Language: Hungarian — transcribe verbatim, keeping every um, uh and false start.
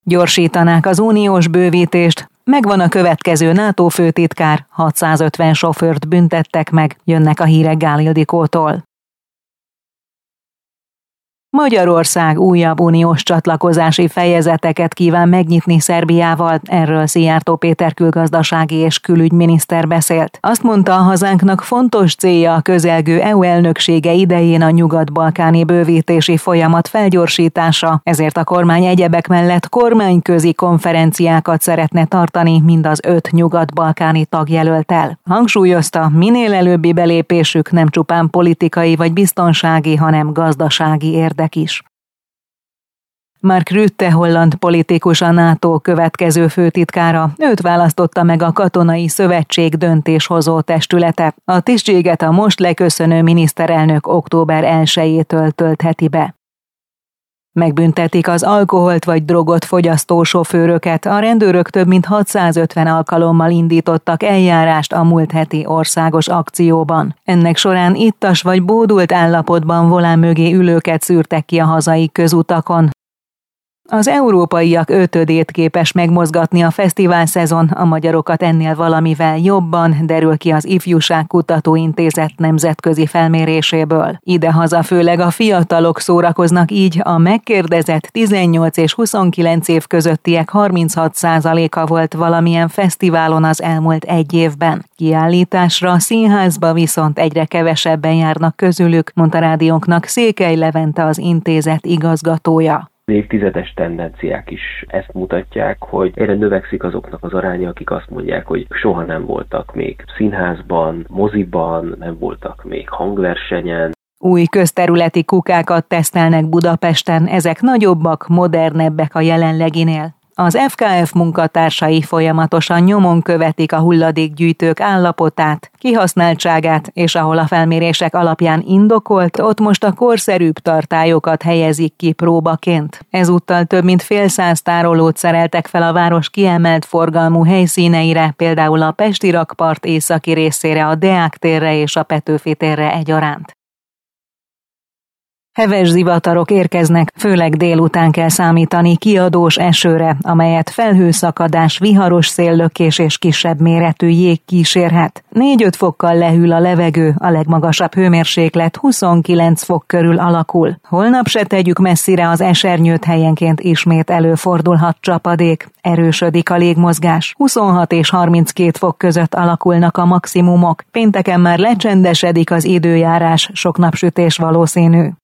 Gyorsítanák az uniós bővítést, megvan a következő NATO főtitkár, hatszázötven sofőrt büntettek meg, jönnek a hírek Gál Ildikótól. Magyarország újabb uniós csatlakozási fejezeteket kíván megnyitni Szerbiával, erről Szijjártó Péter külgazdasági és külügyminiszter beszélt. Azt mondta, a hazánknak fontos célja a közelgő é u elnöksége idején a nyugat-balkáni bővítési folyamat felgyorsítása, ezért a kormány egyebek mellett kormányközi konferenciákat szeretne tartani mind az öt nyugat-balkáni tagjelölttel. Hangsúlyozta, minél előbbi belépésük nem csupán politikai vagy biztonsági, hanem gazdasági érdek is. Mark Rutte holland politikus, a NATO következő főtitkára, őt választotta meg a Katonai Szövetség döntéshozó testülete. A tisztséget a most leköszönő miniszterelnök október elsejétől töltheti be. Megbüntetik az alkoholt vagy drogot fogyasztó sofőröket, a rendőrök több mint hatszázötven alkalommal indítottak eljárást a múlt heti országos akcióban. Ennek során ittas vagy bódult állapotban volán mögé ülőket szűrtek ki a hazai közutakon. Az európaiak ötödét képes megmozgatni a fesztivál szezon, a magyarokat ennél valamivel jobban, derül ki az Ifjúságkutató Intézet nemzetközi felméréséből. Idehaza főleg a fiatalok szórakoznak, így a megkérdezett tizennyolc és huszonkilenc év közöttiek harminchat százaléka volt valamilyen fesztiválon az elmúlt egy évben. Kiállításra, színházba viszont egyre kevesebben járnak közülük, mondta rádiónknak Székely Levente, az intézet igazgatója. Évtizedes tendenciák is ezt mutatják, hogy egyre növekszik azoknak az aránya, akik azt mondják, hogy soha nem voltak még színházban, moziban, nem voltak még hangversenyen. Új közterületi kukákat tesztelnek Budapesten, ezek nagyobbak, modernebbek a jelenleginél. Az ef ká ef munkatársai folyamatosan nyomon követik a hulladékgyűjtők állapotát, kihasználtságát, és ahol a felmérések alapján indokolt, ott most a korszerűbb tartályokat helyezik ki próbaként. Ezúttal több mint fél száz tárolót szereltek fel a város kiemelt forgalmú helyszíneire, például a Pesti rakpart északi részére, a Deák térre és a Petőfi térre egyaránt. Heves zivatarok érkeznek, főleg délután kell számítani kiadós esőre, amelyet felhőszakadás, viharos széllökés és kisebb méretű jég kísérhet. négy-öt fokkal lehűl a levegő, a legmagasabb hőmérséklet huszonkilenc fok körül alakul. Holnap se tegyük messzire az esernyőt, helyenként ismét előfordulhat csapadék. Erősödik a légmozgás. huszonhat és harminckét fok között alakulnak a maximumok. Pénteken már lecsendesedik az időjárás, sok napsütés valószínű.